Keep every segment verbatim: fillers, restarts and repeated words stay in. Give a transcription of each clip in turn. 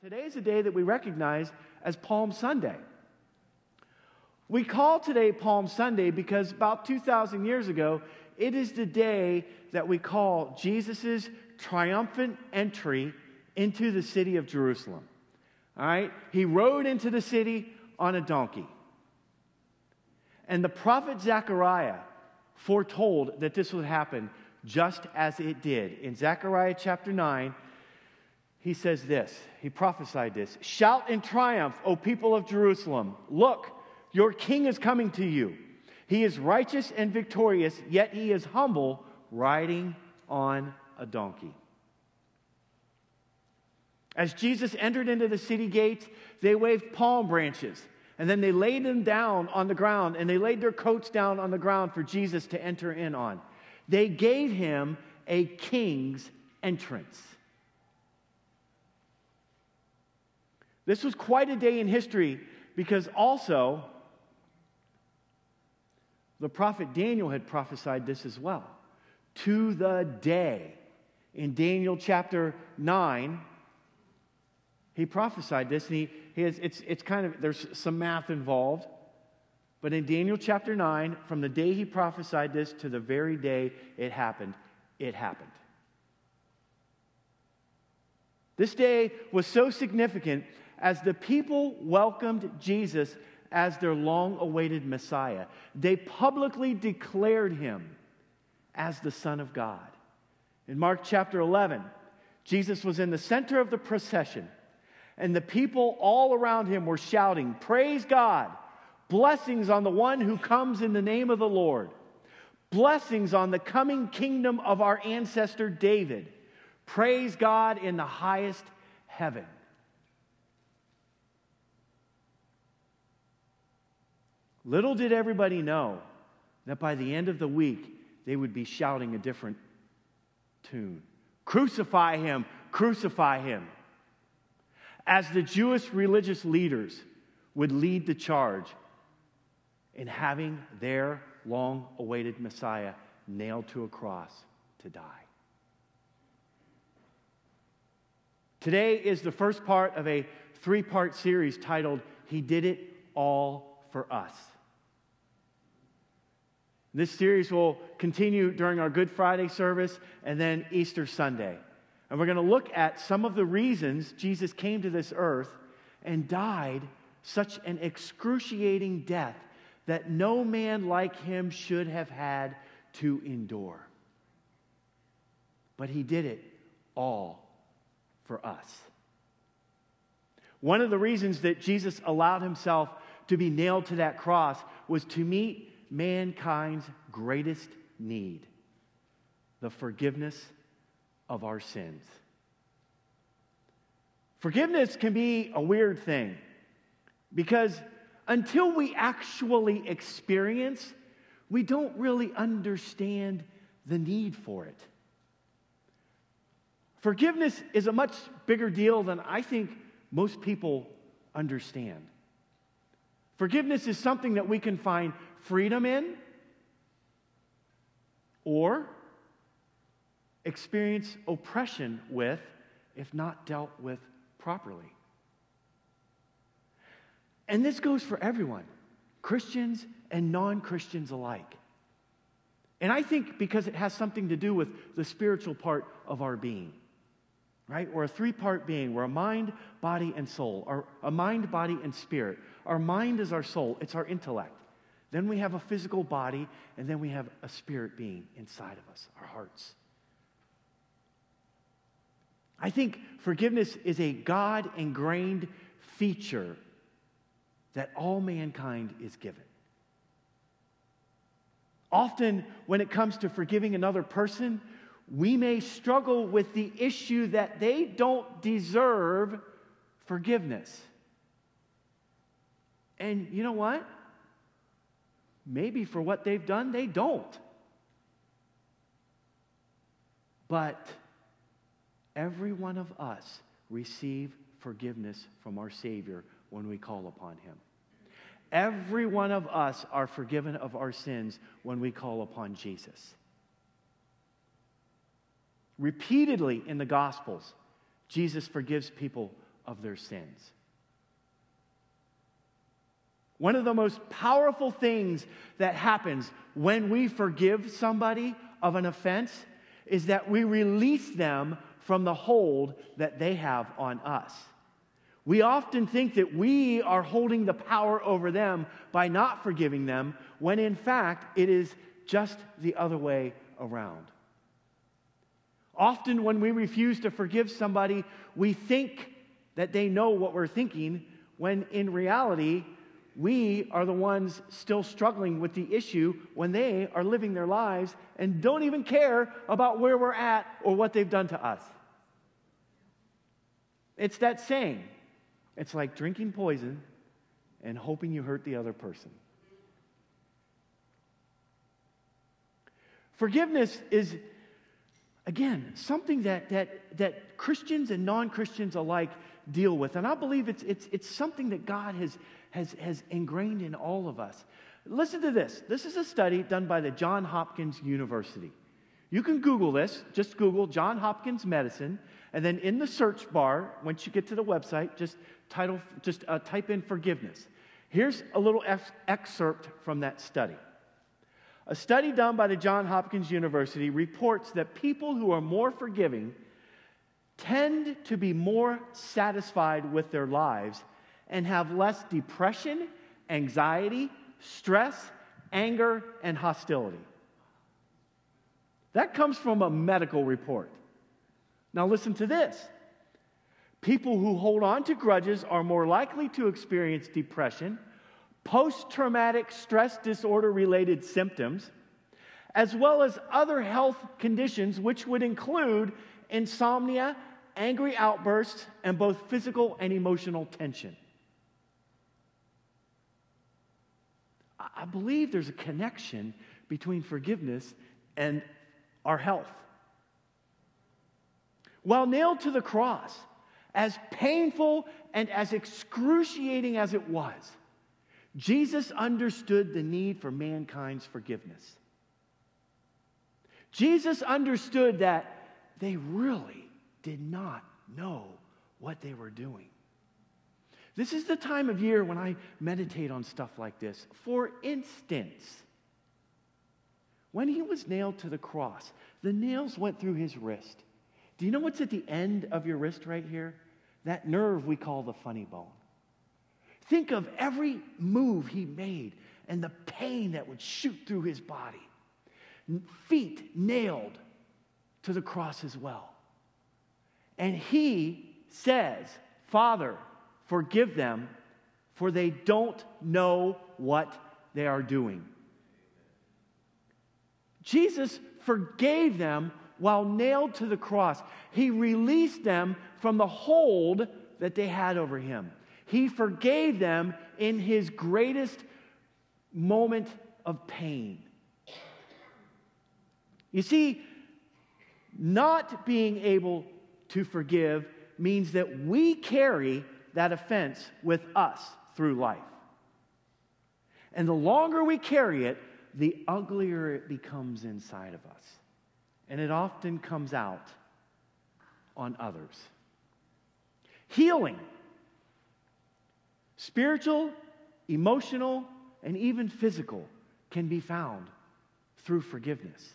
Today is a day that we recognize as Palm Sunday. We call today Palm Sunday because about two thousand years ago, it is the day that we call Jesus' triumphant entry into the city of Jerusalem. All right? He rode into the city on a donkey. And the prophet Zechariah foretold that this would happen just as it did. In Zechariah chapter nine, he says this, he prophesied this, "Shout in triumph, O people of Jerusalem. Look, your king is coming to you. He is righteous and victorious, yet he is humble, riding on a donkey." As Jesus entered into the city gates, they waved palm branches, and then they laid them down on the ground, and they laid their coats down on the ground for Jesus to enter in on. They gave him a king's entrance. This was quite a day in history because also the prophet Daniel had prophesied this as well. To the day. In Daniel chapter nine, he prophesied this, and he, he has, it's, it's kind of, there's some math involved. But in Daniel chapter nine, from the day he prophesied this to the very day it happened, it happened. This day was so significant as the people welcomed Jesus as their long-awaited Messiah. They publicly declared him as the Son of God. In Mark chapter eleven, Jesus was in the center of the procession, and the people all around him were shouting, "Praise God! Blessings on the one who comes in the name of the Lord. Blessings on the coming kingdom of our ancestor David. Praise God in the highest heaven." Little did everybody know that by the end of the week, they would be shouting a different tune. "Crucify him! Crucify him!" As the Jewish religious leaders would lead the charge in having their long-awaited Messiah nailed to a cross to die. Today is the first part of a three-part series titled, "He Did It All for Us." This series will continue during our Good Friday service and then Easter Sunday. And we're going to look at some of the reasons Jesus came to this earth and died such an excruciating death that no man like him should have had to endure. But he did it all for us. One of the reasons that Jesus allowed himself to be nailed to that cross was to meet mankind's greatest need, the forgiveness of our sins. Forgiveness can be a weird thing because until we actually experience, we don't really understand the need for it. Forgiveness is a much bigger deal than I think most people understand. Forgiveness is something that we can find freedom in or experience oppression with if not dealt with properly. And this goes for everyone, Christians and non-Christians alike. And I think because it has something to do with the spiritual part of our being. Right? We're a three-part being. We're a mind, body, and soul. Or a mind, body, and spirit. Our mind is our soul. It's our intellect. Then we have a physical body, and then we have a spirit being inside of us, our hearts. I think forgiveness is a God-ingrained feature that all mankind is given. Often, when it comes to forgiving another person, we may struggle with the issue that they don't deserve forgiveness. And you know what? Maybe for what they've done, they don't. But every one of us receive forgiveness from our Savior when we call upon him. Every one of us are forgiven of our sins when we call upon Jesus. Repeatedly in the Gospels, Jesus forgives people of their sins. One of the most powerful things that happens when we forgive somebody of an offense is that we release them from the hold that they have on us. We often think that we are holding the power over them by not forgiving them, when in fact it is just the other way around. Often when we refuse to forgive somebody, we think that they know what we're thinking, when in reality, we are the ones still struggling with the issue when they are living their lives and don't even care about where we're at or what they've done to us. It's that saying. It's like drinking poison and hoping you hurt the other person. Forgiveness is, again, something that that that Christians and non-Christians alike deal with. And I believe it's it's it's something that God has has has ingrained in all of us. Listen to this. This is a study done by the Johns Hopkins University. You can Google this. Just Google Johns Hopkins Medicine, and then in the search bar, once you get to the website, just title just uh, type in forgiveness. Here's a little ex- excerpt from that study. A study done by the Johns Hopkins University reports that people who are more forgiving tend to be more satisfied with their lives and have less depression, anxiety, stress, anger, and hostility. That comes from a medical report. Now listen to this. People who hold on to grudges are more likely to experience depression, post-traumatic stress disorder-related symptoms, as well as other health conditions, which would include insomnia, angry outbursts, and both physical and emotional tension. I believe there's a connection between forgiveness and our health. While nailed to the cross, as painful and as excruciating as it was, Jesus understood the need for mankind's forgiveness. Jesus understood that they really did not know what they were doing. This is the time of year when I meditate on stuff like this. For instance, when he was nailed to the cross, the nails went through his wrist. Do you know what's at the end of your wrist right here? That nerve we call the funny bone. Think of every move he made and the pain that would shoot through his body. Feet nailed to the cross as well. And he says, Father, forgive them, for they don't know what they are doing. Jesus forgave them while nailed to the cross. He released them from the hold that they had over him. He forgave them in his greatest moment of pain. You see, not being able to forgive means that we carry that offense with us through life. And the longer we carry it, the uglier it becomes inside of us. And it often comes out on others. Healing. Spiritual, emotional, and even physical can be found through forgiveness.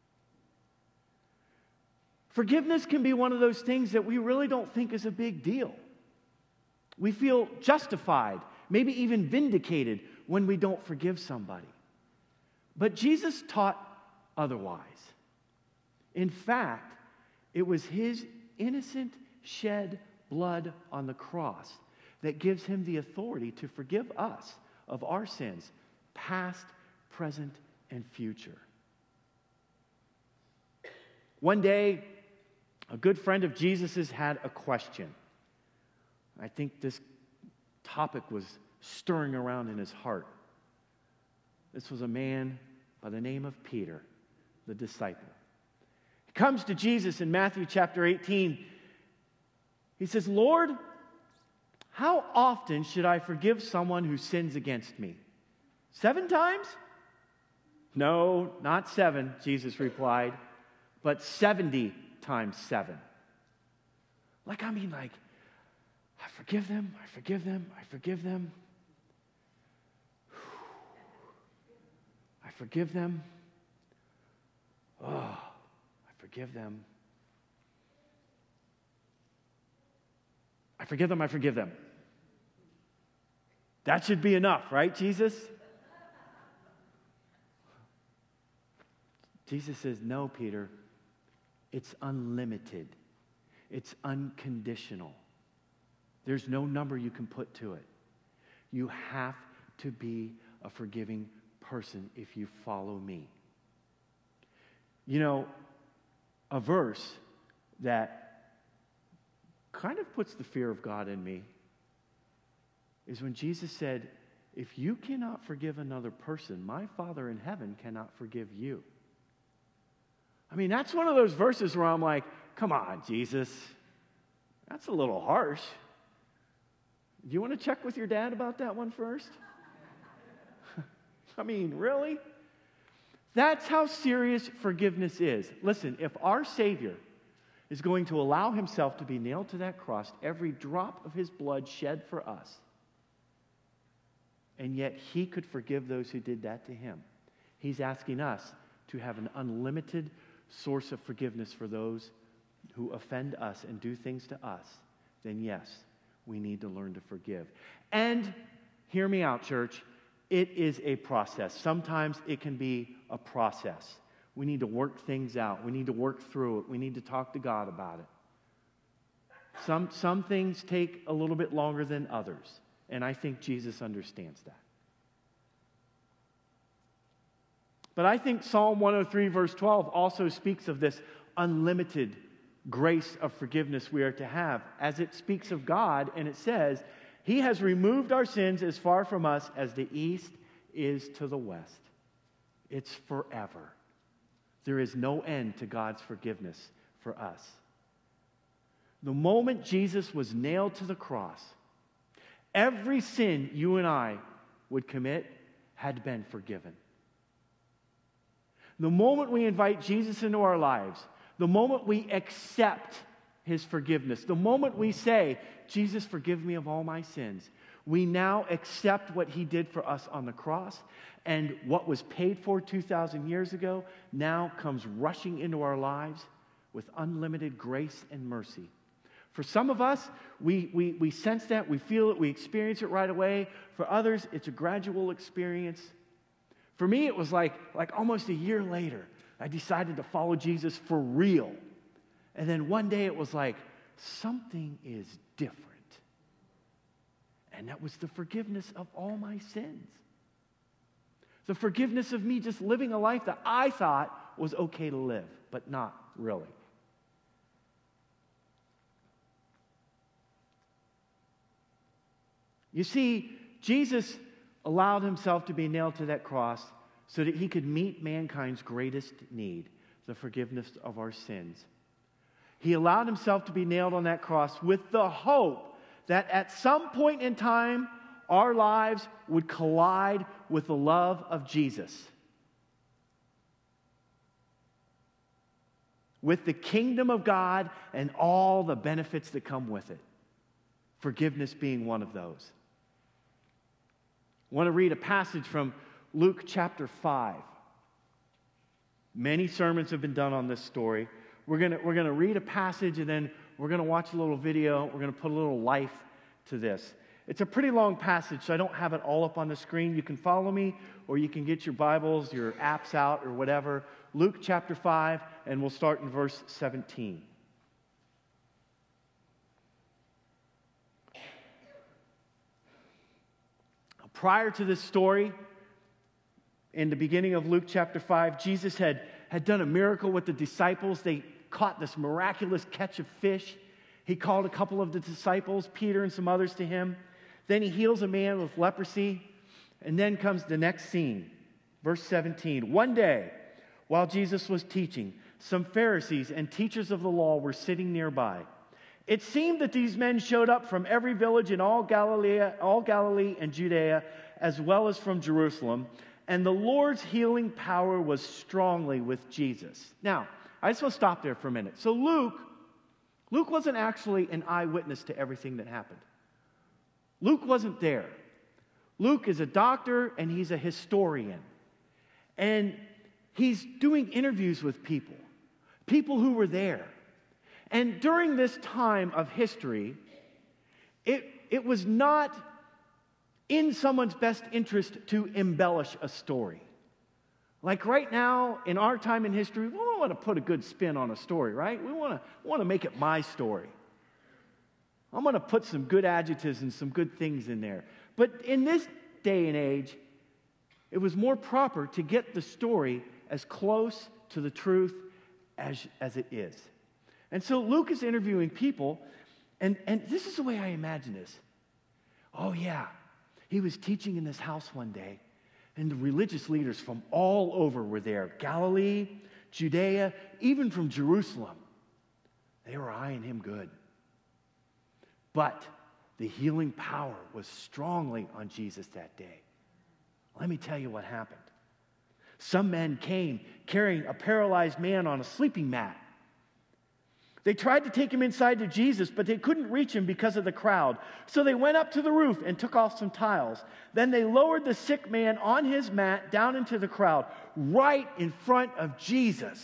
Forgiveness can be one of those things that we really don't think is a big deal. We feel justified, maybe even vindicated when we don't forgive somebody. But Jesus taught otherwise. In fact, it was his innocent shed blood on the cross that gives him the authority to forgive us of our sins, past, present, and future. One day, a good friend of Jesus's had a question. I think this topic was stirring around in his heart. This was a man by the name of Peter, the disciple. He comes to Jesus in Matthew chapter eighteen. He says, Lord, how often should I forgive someone who sins against me? Seven times? No, not seven, Jesus replied, but seventy times seven. Like, I mean, like, I forgive them, I forgive them, I forgive them. I forgive them. Oh, I forgive them. I forgive them, I forgive them. That should be enough, right, Jesus? Jesus says, no, Peter, it's unlimited. It's unconditional. There's no number you can put to it. You have to be a forgiving person if you follow me. You know, a verse that kind of puts the fear of God in me is when Jesus said, if you cannot forgive another person, my Father in heaven cannot forgive you. I mean, that's one of those verses where I'm like, come on, Jesus. That's a little harsh. Do you want to check with your dad about that one first? I mean, really? That's how serious forgiveness is. Listen, if our Savior is going to allow himself to be nailed to that cross, every drop of his blood shed for us, and yet he could forgive those who did that to him, he's asking us to have an unlimited source of forgiveness for those who offend us and do things to us, then yes, we need to learn to forgive. And hear me out, church. It is a process. Sometimes it can be a process. We need to work things out. We need to work through it. We need to talk to God about it. Some, some things take a little bit longer than others, and I think Jesus understands that. But I think Psalm one oh three, verse twelve also speaks of this unlimited grace of forgiveness we are to have, as it speaks of God, and it says, He has removed our sins as far from us as the east is to the west. It's forever. There is no end to God's forgiveness for us. The moment Jesus was nailed to the cross, every sin you and I would commit had been forgiven. The moment we invite Jesus into our lives, the moment we accept His forgiveness, the moment we say, Jesus, forgive me of all my sins, we now accept what He did for us on the cross, and what was paid for two thousand years ago now comes rushing into our lives with unlimited grace and mercy. For some of us, we, we, we sense that, we feel it, we experience it right away. For others, it's a gradual experience. For me, it was like, like almost a year later, I decided to follow Jesus for real. And then one day it was like, something is different. And that was the forgiveness of all my sins. The forgiveness of me just living a life that I thought was okay to live, but not really. You see, Jesus allowed himself to be nailed to that cross so that he could meet mankind's greatest need, the forgiveness of our sins. He allowed himself to be nailed on that cross with the hope that at some point in time, our lives would collide with the love of Jesus, with the kingdom of God and all the benefits that come with it, forgiveness being one of those. I want to read a passage from Luke chapter five. Many sermons have been done on this story. We're going to, we're going to read a passage, and then we're going to watch a little video. We're going to put a little life to this. It's a pretty long passage, so I don't have it all up on the screen. You can follow me, or you can get your Bibles, your apps out, or whatever. Luke chapter five, and we'll start in verse seventeen. Prior to this story, in the beginning of Luke chapter five, Jesus had, had done a miracle with the disciples. They caught this miraculous catch of fish. He called a couple of the disciples, Peter and some others, to him. Then he heals a man with leprosy. And then comes the next scene, verse seventeen. One day, while Jesus was teaching, some Pharisees and teachers of the law were sitting nearby. It seemed that these men showed up from every village in all Galilee, all Galilee and Judea, as well as from Jerusalem, and the Lord's healing power was strongly with Jesus. Now, I just want to stop there for a minute. So Luke, Luke wasn't actually an eyewitness to everything that happened. Luke wasn't there. Luke is a doctor and he's a historian. And he's doing interviews with people, people who were there. And during this time of history, it, it was not in someone's best interest to embellish a story. Like right now, in our time in history, we don't want to put a good spin on a story, right? We want to, we want to make it my story. I'm going to put some good adjectives and some good things in there. But in this day and age, it was more proper to get the story as close to the truth as, as it is. And so Luke is interviewing people, and, and this is the way I imagine this. Oh yeah, he was teaching in this house one day, and the religious leaders from all over were there. Galilee, Judea, even from Jerusalem. They were eyeing him good. But the healing power was strongly on Jesus that day. Let me tell you what happened. Some men came carrying a paralyzed man on a sleeping mat. They tried to take him inside to Jesus, but they couldn't reach him because of the crowd. So they went up to the roof and took off some tiles. Then they lowered the sick man on his mat down into the crowd, right in front of Jesus.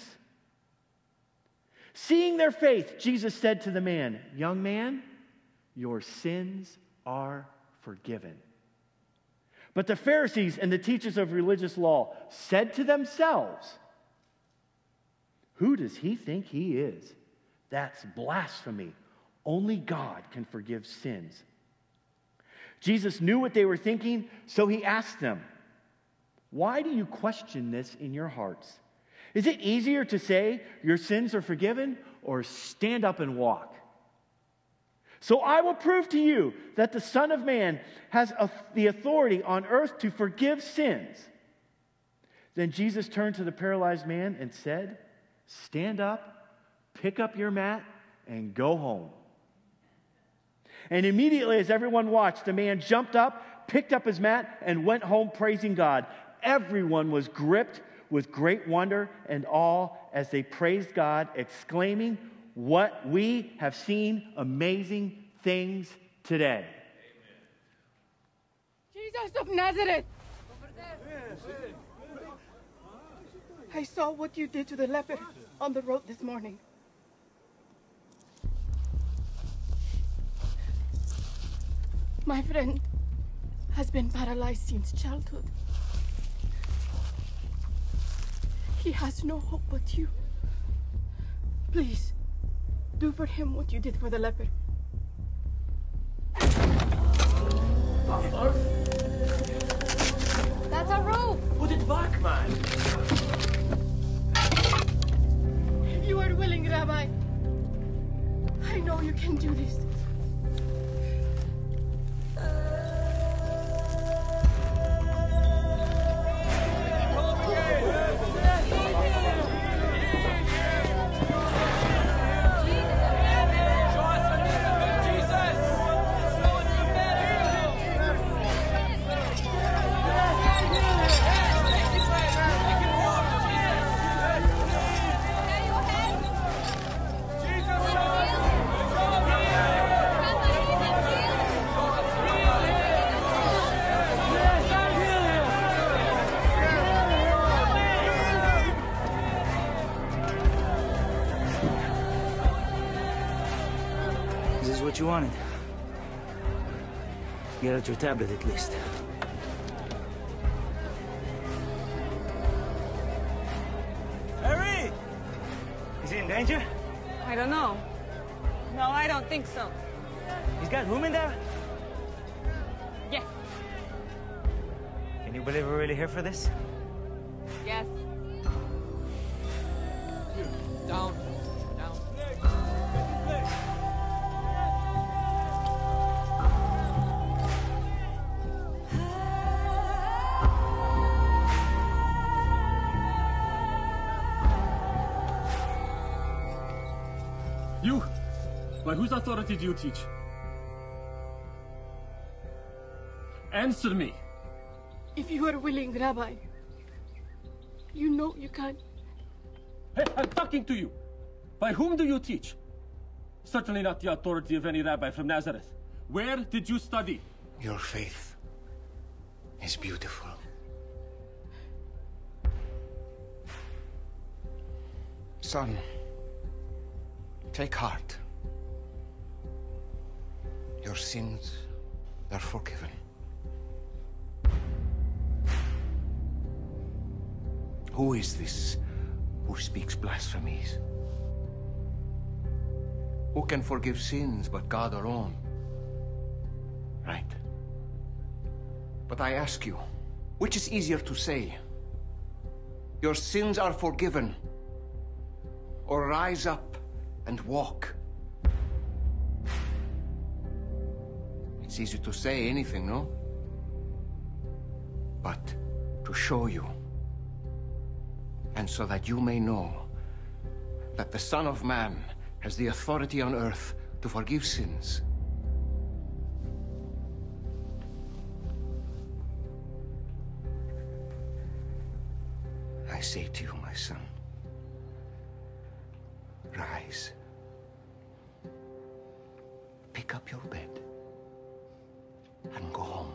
Seeing their faith, Jesus said to the man, "Young man, your sins are forgiven." But the Pharisees and the teachers of religious law said to themselves, "Who does he think he is? That's blasphemy. Only God can forgive sins." Jesus knew what they were thinking, so he asked them, "Why do you question this in your hearts? Is it easier to say your sins are forgiven, or stand up and walk? So I will prove to you that the Son of Man has a, the authority on earth to forgive sins." Then Jesus turned to the paralyzed man and said, "Stand up, pick up your mat, and go home." And immediately as everyone watched, the man jumped up, picked up his mat, and went home praising God. Everyone was gripped with great wonder and awe as they praised God, exclaiming, "What we have seen amazing things today." Jesus of Nazareth! I saw what you did to the leper on the road this morning. My friend has been paralyzed since childhood. He has no hope but you. Please, do for him what you did for the leper. That's a rope! Put it back, man! If you are willing, Rabbi, I know you can do this. What you wanted. Get out your tablet at least. Harry! Is he in danger? I don't know. No, I don't think so. He's got room in there? Yes. Can you believe we're really here for this? Yes. Down. Down. You? By whose authority do you teach? Answer me. If you are willing, Rabbi, you know you can. Hey, I'm talking to you. By whom do you teach? Certainly not the authority of any rabbi from Nazareth. Where did you study? Your faith is beautiful. Son, take heart. Your sins are forgiven. Who is this who speaks blasphemies? Who can forgive sins but God alone? Right. But I ask you, which is easier to say? Your sins are forgiven, or rise up and walk? It's easy to say anything, no? But to show you, and so that you may know that the Son of Man has the authority on earth to forgive sins. I say to you, my son, rise, pick up your bed, and go home.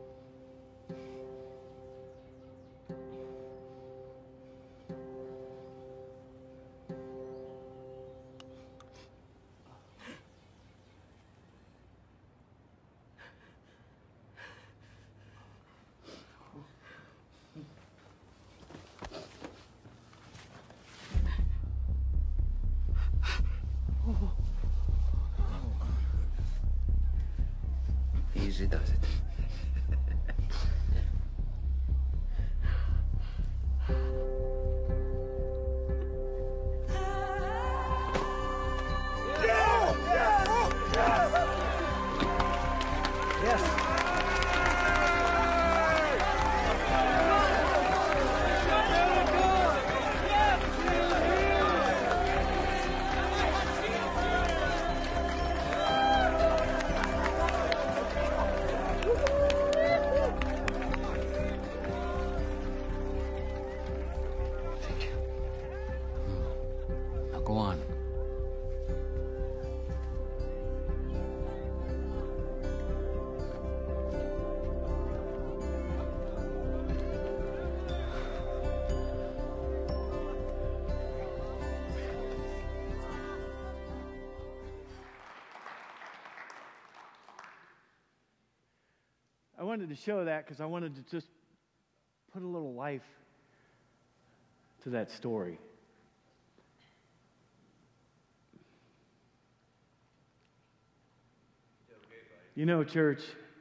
Easy does it. Go on. I wanted to show that because I wanted to just put a little life to that story. You know, church,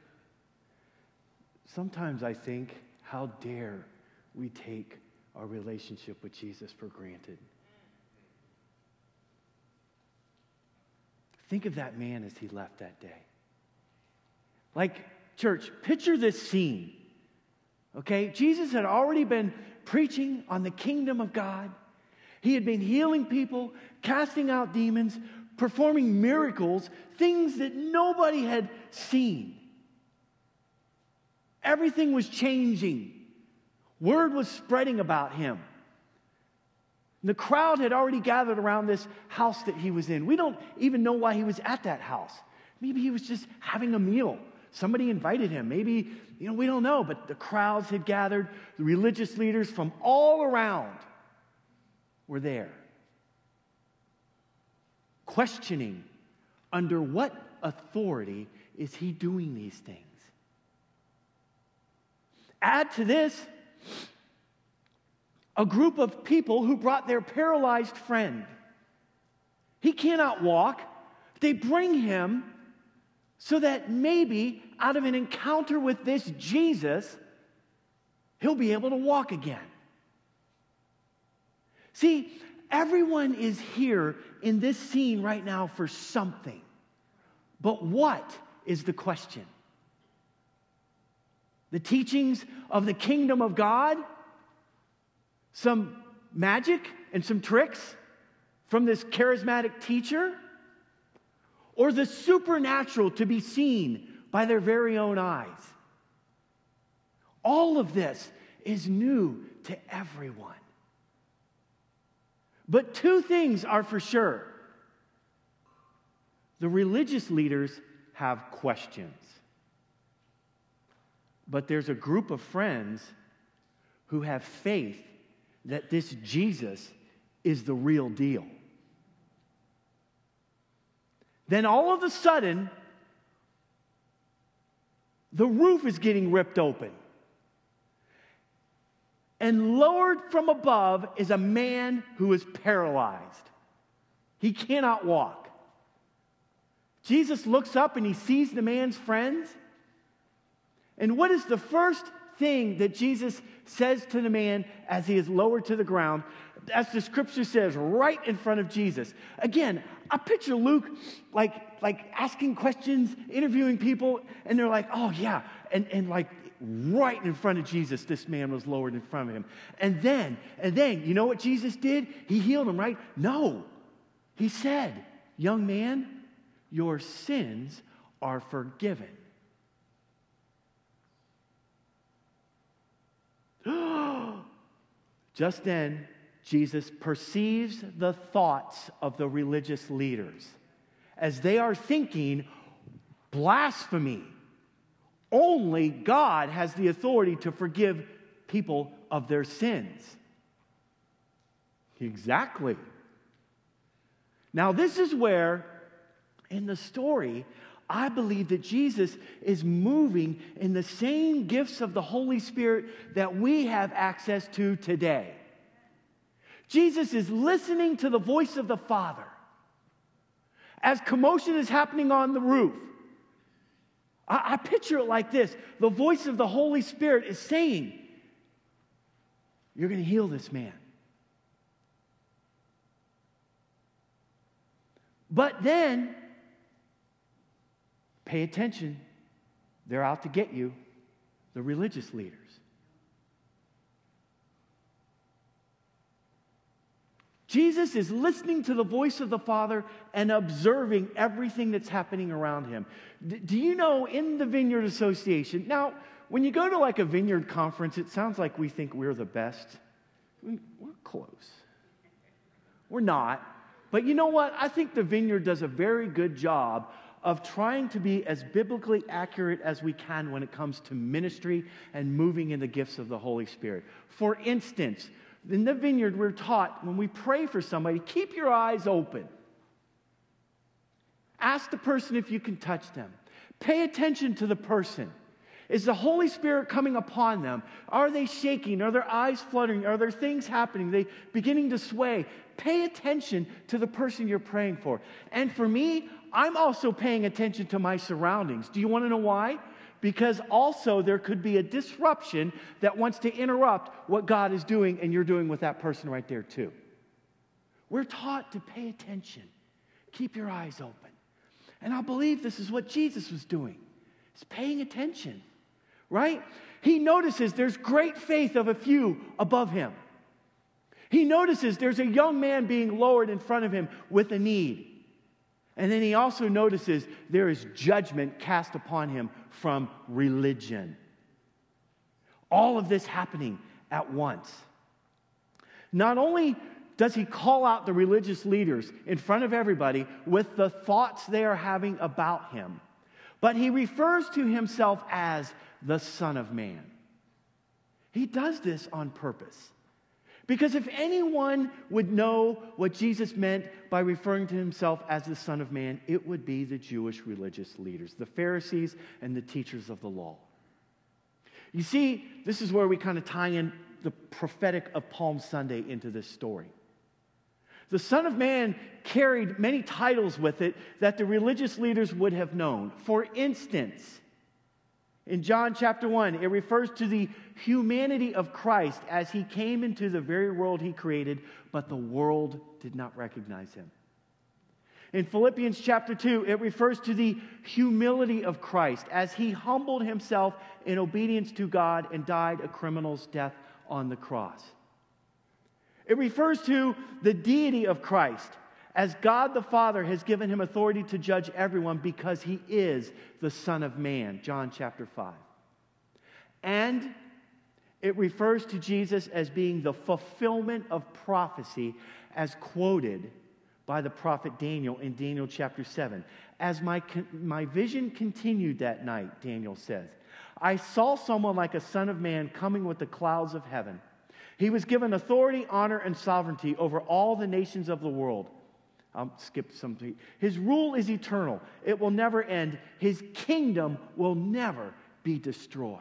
sometimes I think, how dare we take our relationship with Jesus for granted? Think of that man as he left that day. Like, church, picture this scene. Okay? Jesus had already been preaching on the kingdom of God. He had been healing people, casting out demons, performing miracles, things that nobody had seen. Everything was changing. Word was spreading about him. The crowd had already gathered around this house that he was in. We don't even know why he was at that house. Maybe he was just having a meal. Somebody invited him. Maybe, you know, we don't know. But the crowds had gathered. The religious leaders from all around were there, questioning, under what authority is he doing these things? Add to this a group of people who brought their paralyzed friend. He cannot walk. They bring him so that maybe out of an encounter with this Jesus, he'll be able to walk again. See, everyone is here in this scene right now for something. But what is the question? The teachings of the kingdom of God? Some magic and some tricks from this charismatic teacher? Or the supernatural to be seen by their very own eyes? All of this is new to everyone. But two things are for sure. The religious leaders have questions. But there's a group of friends who have faith that this Jesus is the real deal. Then all of a sudden, the roof is getting ripped open. And lowered from above is a man who is paralyzed. He cannot walk. Jesus looks up and he sees the man's friends. And what is the first thing that Jesus says to the man as he is lowered to the ground? As the scripture says, right in front of Jesus. Again, I picture Luke like, like asking questions, interviewing people, and they're like, oh yeah. And, and like right in front of Jesus, this man was lowered in front of him. And then, and then, you know what Jesus did? He healed him, right? No. He said, young man, your sins are forgiven. Just then, Jesus perceives the thoughts of the religious leaders as they are thinking, blasphemy. Only God has the authority to forgive people of their sins. Exactly. Now, this is where, in the story, I believe that Jesus is moving in the same gifts of the Holy Spirit that we have access to today. Jesus is listening to the voice of the Father. As commotion is happening on the roof, I, I picture it like this. The voice of the Holy Spirit is saying, you're going to heal this man. But then, pay attention. They're out to get you, the religious leaders. Jesus is listening to the voice of the Father and observing everything that's happening around him. D- do you know, in the Vineyard Association, now, when you go to like a vineyard conference, it sounds like we think we're the best. We, we're close. We're not. But you know what? I think the Vineyard does a very good job of trying to be as biblically accurate as we can when it comes to ministry and moving in the gifts of the Holy Spirit. For instance, in the Vineyard, we're taught when we pray for somebody, keep your eyes open. Ask the person if you can touch them. Pay attention to the person. Is the Holy Spirit coming upon them? Are they shaking? Are their eyes fluttering? Are there things happening? Are they beginning to sway? Pay attention to the person you're praying for. And for me, I'm also paying attention to my surroundings. Do you want to know why? Because also there could be a disruption that wants to interrupt what God is doing and you're doing with that person right there too. We're taught to pay attention. Keep your eyes open. And I believe this is what Jesus was doing. He's paying attention, right? He notices there's great faith of a few above him. He notices there's a young man being lowered in front of him with a need. And then he also notices there is judgment cast upon him from religion. All of this happening at once. Not only does he call out the religious leaders in front of everybody with the thoughts they are having about him, but he refers to himself as the Son of Man. He does this on purpose. Because if anyone would know what Jesus meant by referring to himself as the Son of Man, it would be the Jewish religious leaders, the Pharisees and the teachers of the law. You see, this is where we kind of tie in the prophetic of Palm Sunday into this story. The Son of Man carried many titles with it that the religious leaders would have known. For instance, in John chapter one, it refers to the humanity of Christ as he came into the very world he created, but the world did not recognize him. In Philippians chapter two, it refers to the humility of Christ as he humbled himself in obedience to God and died a criminal's death on the cross. It refers to the deity of Christ as God the Father has given him authority to judge everyone because he is the Son of Man, John chapter five. And it refers to Jesus as being the fulfillment of prophecy as quoted by the prophet Daniel in Daniel chapter seven. As my, my vision continued that night, Daniel says, I saw someone like a son of man coming with the clouds of heaven. He was given authority, honor, and sovereignty over all the nations of the world. I'll skip something. His rule is eternal. It will never end. His kingdom will never be destroyed.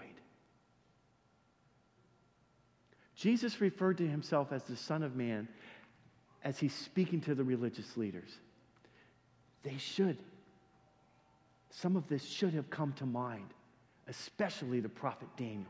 Jesus referred to himself as the Son of Man as he's speaking to the religious leaders. They should. Some of this should have come to mind, especially the prophet Daniel.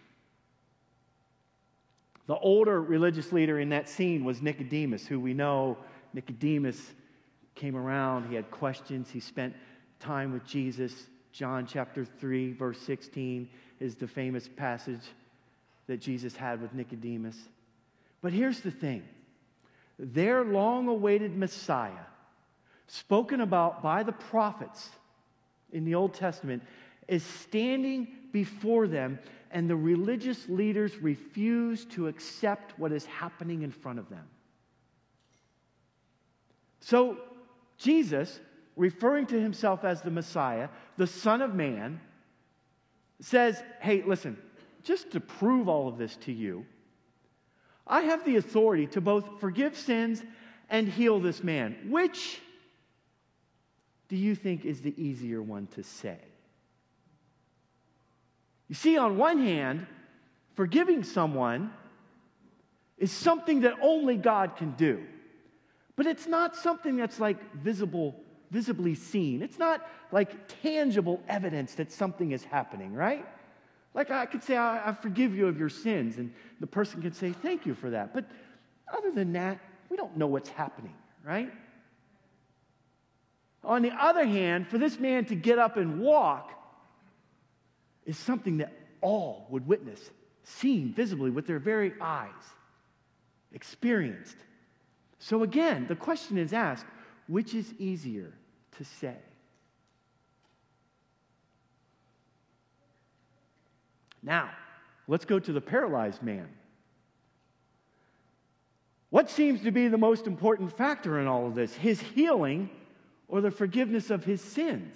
The older religious leader in that scene was Nicodemus, who we know Nicodemus came around. He had questions. He spent time with Jesus. John chapter three, verse sixteen is the famous passage that Jesus had with Nicodemus. But here's the thing. Their long-awaited Messiah, spoken about by the prophets in the Old Testament, is standing before them, and the religious leaders refuse to accept what is happening in front of them. So Jesus, referring to himself as the Messiah, the Son of Man, says, hey, listen, just to prove all of this to you, I have the authority to both forgive sins and heal this man. Which do you think is the easier one to say? You see, on one hand, forgiving someone is something that only God can do. But it's not something that's like visible, visibly seen. It's not like tangible evidence that something is happening, right? Like I could say, I, I forgive you of your sins, and the person can say, thank you for that. But other than that, we don't know what's happening, right? On the other hand, for this man to get up and walk is something that all would witness, seen visibly with their very eyes, experienced. So again, the question is asked, which is easier to say? Now, let's go to the paralyzed man. What seems to be the most important factor in all of this? His healing or the forgiveness of his sins?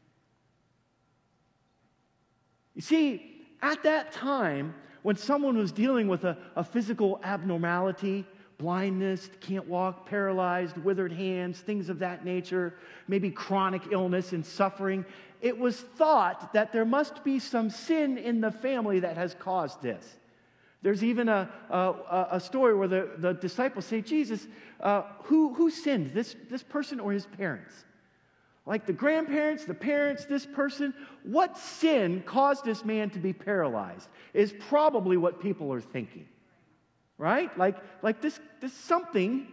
You see, at that time, when someone was dealing with a, a physical abnormality, blindness, can't walk, paralyzed, withered hands, things of that nature, maybe chronic illness and suffering, it was thought that there must be some sin in the family that has caused this. There's even a, a, a story where the, the disciples say, Jesus, uh, who, who sinned, this, this person or his parents? Like the grandparents, the parents, this person, what sin caused this man to be paralyzed is probably what people are thinking. Right? Like, like this, this something.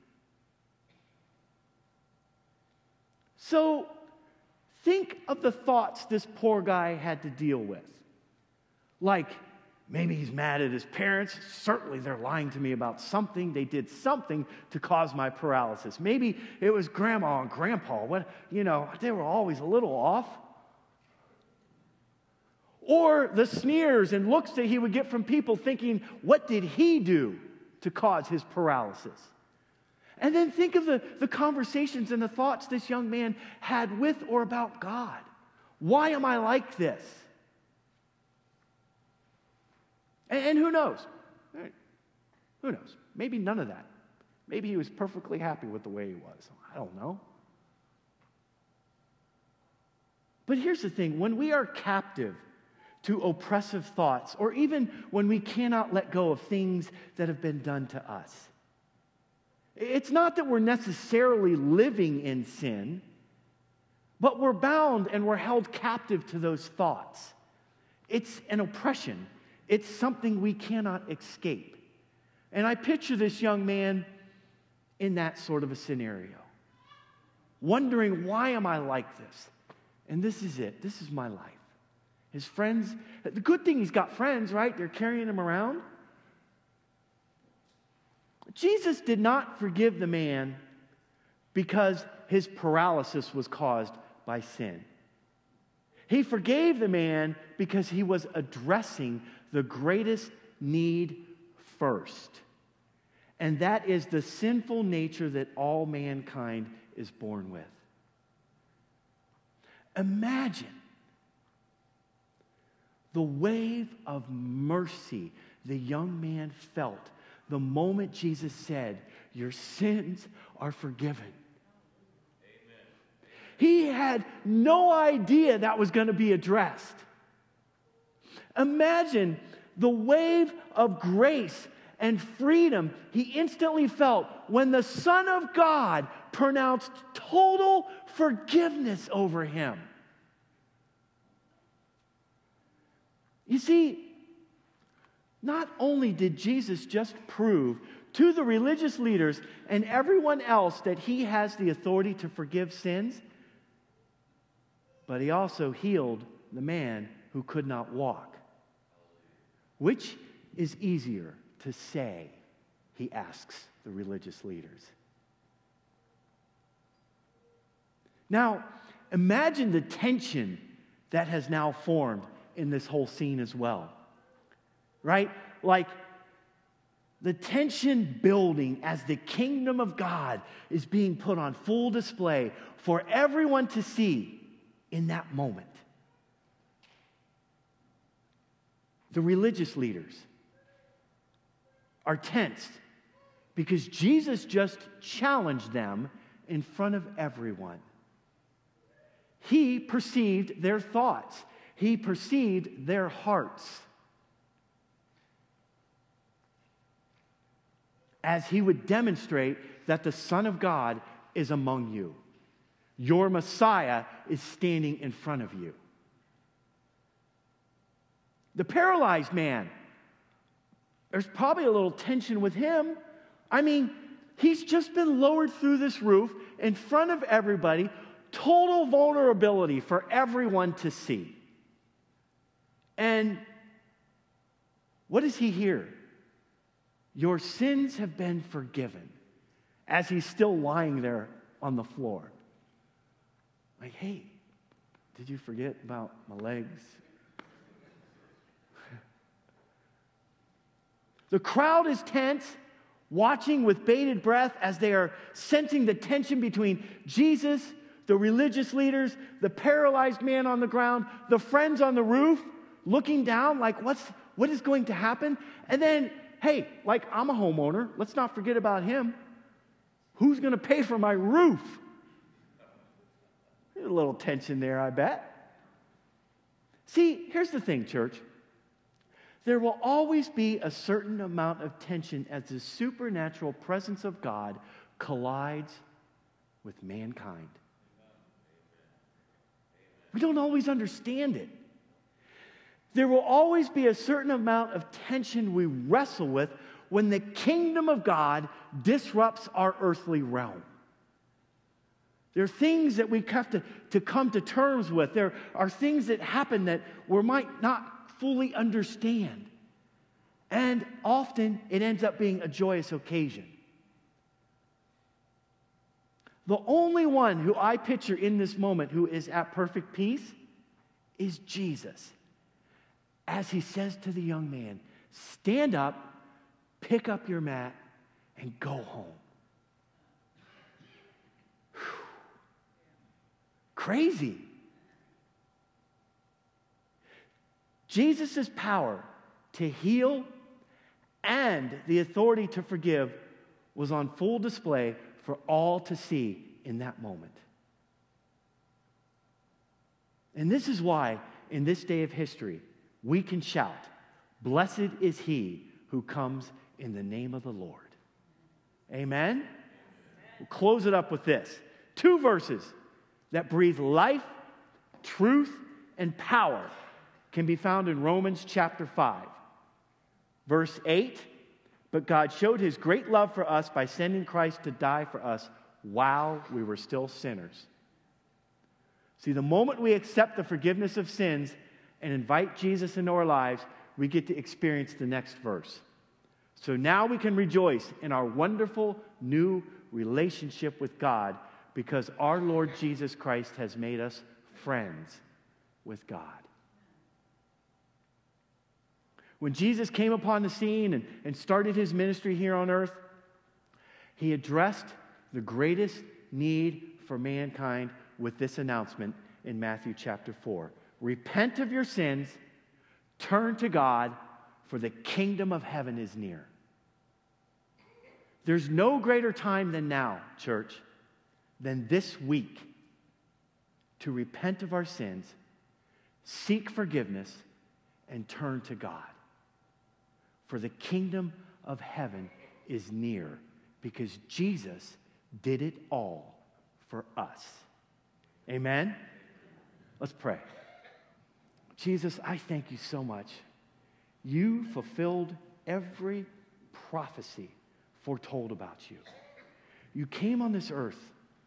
So think of the thoughts this poor guy had to deal with. Like, maybe he's mad at his parents. Certainly they're lying to me about something. They did something to cause my paralysis. Maybe it was grandma and grandpa. What, you know, they were always a little off. Or the sneers and looks that he would get from people thinking, what did he do to cause his paralysis? And then think of the, the conversations and the thoughts this young man had with or about God. Why am I like this? And, and who knows? Who knows? Maybe none of that. Maybe he was perfectly happy with the way he was. I don't know. But here's the thing. When we are captive to oppressive thoughts, or even when we cannot let go of things that have been done to us, it's not that we're necessarily living in sin, but we're bound and we're held captive to those thoughts. It's an oppression. It's something we cannot escape. And I picture this young man in that sort of a scenario, wondering, why am I like this? And this is it. This is my life. His friends, the good thing, he's got friends, right? They're carrying him around. Jesus did not forgive the man because his paralysis was caused by sin. He forgave the man because he was addressing the greatest need first. And that is the sinful nature that all mankind is born with. Imagine the wave of mercy the young man felt the moment Jesus said, "Your sins are forgiven." Amen. He had no idea that was going to be addressed. Imagine the wave of grace and freedom he instantly felt when the Son of God pronounced total forgiveness over him. You see, not only did Jesus just prove to the religious leaders and everyone else that he has the authority to forgive sins, but he also healed the man who could not walk. Which is easier to say, he asks the religious leaders. Now, imagine the tension that has now formed in this whole scene as well. Right? Like the tension building as the kingdom of God is being put on full display for everyone to see in that moment. The religious leaders are tensed because Jesus just challenged them in front of everyone. He perceived their thoughts. He perceived their hearts. As he would demonstrate that the Son of God is among you. Your Messiah is standing in front of you. The paralyzed man, there's probably a little tension with him. I mean, he's just been lowered through this roof in front of everybody, total vulnerability for everyone to see. And what does he hear? Your sins have been forgiven. As he's still lying there on the floor. Like, hey, did you forget about my legs? The crowd is tense, watching with bated breath as they are sensing the tension between Jesus, the religious leaders, the paralyzed man on the ground, the friends on the roof, looking down like, what's what is going to happen? And then, hey, like I'm a homeowner. Let's not forget about him. Who's going to pay for my roof? There's a little tension there, I bet. See, here's the thing, church. There will always be a certain amount of tension as the supernatural presence of God collides with mankind. We don't always understand it. There will always be a certain amount of tension we wrestle with when the kingdom of God disrupts our earthly realm. There are things that we have to, to come to terms with. There are things that happen that we might not fully understand. And often it ends up being a joyous occasion. The only one who I picture in this moment who is at perfect peace is Jesus. As he says to the young man, stand up, pick up your mat, and go home. Whew. Crazy. Jesus' power to heal and the authority to forgive was on full display for all to see in that moment. And this is why, in this day of history, we can shout, "Blessed is he who comes in the name of the Lord." Amen? We'll close it up with this. Two verses that breathe life, truth, and power can be found in Romans chapter five. Verse eight, but God showed his great love for us by sending Christ to die for us while we were still sinners. See, the moment we accept the forgiveness of sins and invite Jesus into our lives, we get to experience the next verse. So now we can rejoice in our wonderful new relationship with God because our Lord Jesus Christ has made us friends with God. When Jesus came upon the scene and, and started his ministry here on earth, he addressed the greatest need for mankind with this announcement in Matthew chapter four. Repent of your sins, turn to God, for the kingdom of heaven is near. There's no greater time than now, church, than this week to repent of our sins, seek forgiveness, and turn to God. For the kingdom of heaven is near, because Jesus did it all for us. Amen? Let's pray. Jesus, I thank you so much. You fulfilled every prophecy foretold about you. You came on this earth.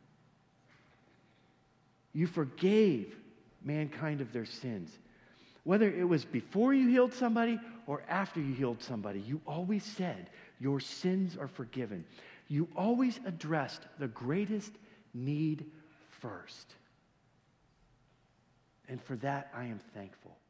You forgave mankind of their sins. Whether it was before you healed somebody or after you healed somebody, you always said your sins are forgiven. You always addressed the greatest need first. And for that, I am thankful.